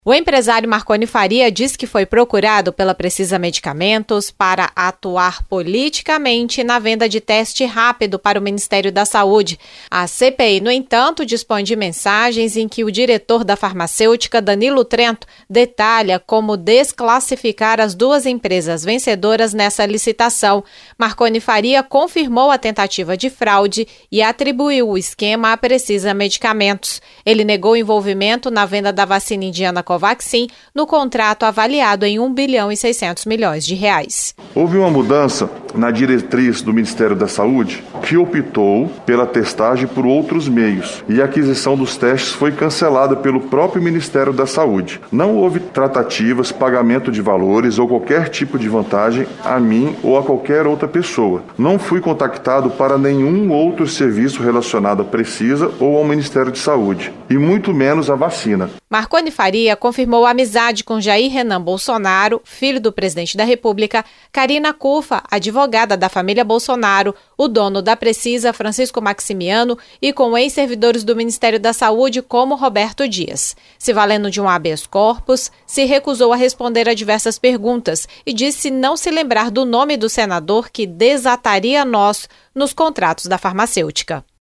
O empresário Marconi Faria diz que foi procurado pela Precisa Medicamentos para atuar politicamente na venda de teste rápido para o Ministério da Saúde. A CPI, no entanto, dispõe de mensagens em que o diretor da farmacêutica, Danilo Trento, detalha como desclassificar as duas empresas vencedoras nessa licitação. Marconi Faria confirmou a tentativa de fraude e atribuiu o esquema à Precisa Medicamentos. Ele negou envolvimento na venda da vacina indiana Covaxin no contrato avaliado em R$1 bilhão e 600 milhões de reais. Houve uma mudança na diretriz do Ministério da Saúde que optou pela testagem por outros meios e a aquisição dos testes foi cancelada pelo próprio Ministério da Saúde. Não houve tratativas, pagamento de valores ou qualquer tipo de vantagem a mim ou a qualquer outra pessoa. Não fui contactado para nenhum outro serviço relacionado à Precisa ou ao Ministério de Saúde, e muito menos a vacina. Marconi Faria confirmou amizade com Jair Renan Bolsonaro, filho do presidente da República, Karina Cufa, advogada da família Bolsonaro, o dono da Precisa, Francisco Maximiano, e com ex-servidores do Ministério da Saúde, como Roberto Dias. Se valendo de um habeas corpus, se recusou a responder a diversas perguntas e disse não se lembrar do nome do senador que desataria nós nos contratos da farmacêutica.